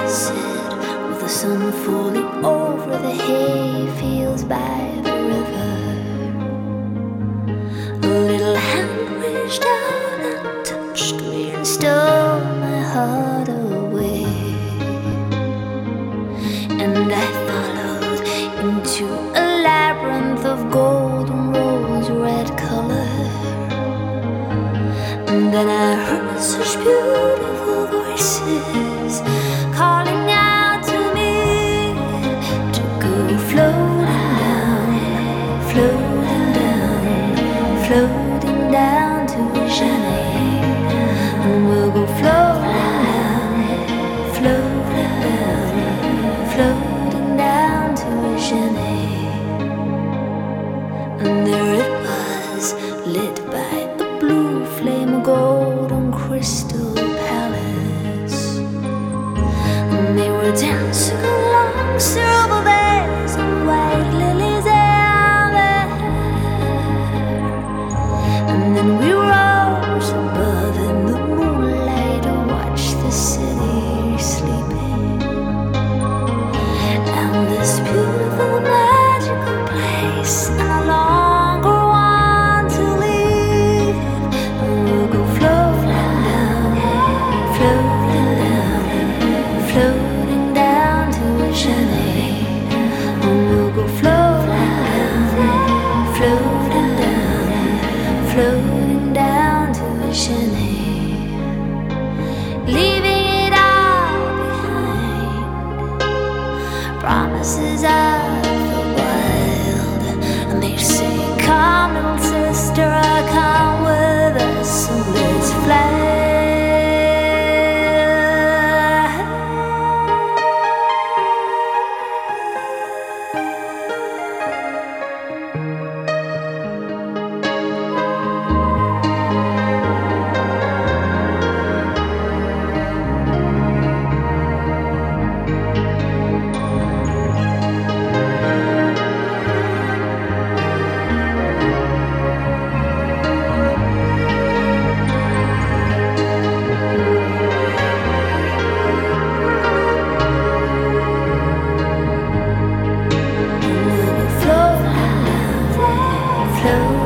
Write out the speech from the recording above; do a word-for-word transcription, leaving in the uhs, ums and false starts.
sit with the sun falling over the hay fields by the river. A little hand reached out and touched me and stole my heart away. And I followed into a labyrinth of golden rose red color. And then I heard such beautiful voices calling out to me to go floating down, floating down, floating down to Janet. And we'll go floating down, floating down, floating down to Janet. And there it was, lit by a blue flame, a golden crystal palace. And they were dancing along silver veils and white lilies everywhere. And then we rose above in the moonlight to watch the city sleeping. And this beautiful magical place, and I longer want to leave. And we'll go floating down, floating down, floating down to Janet. And we'll go floating down, floating down, floating down to Janet, leaving it all behind. Promises of the wild, and they say, come little sister, come with us and let's fly. Float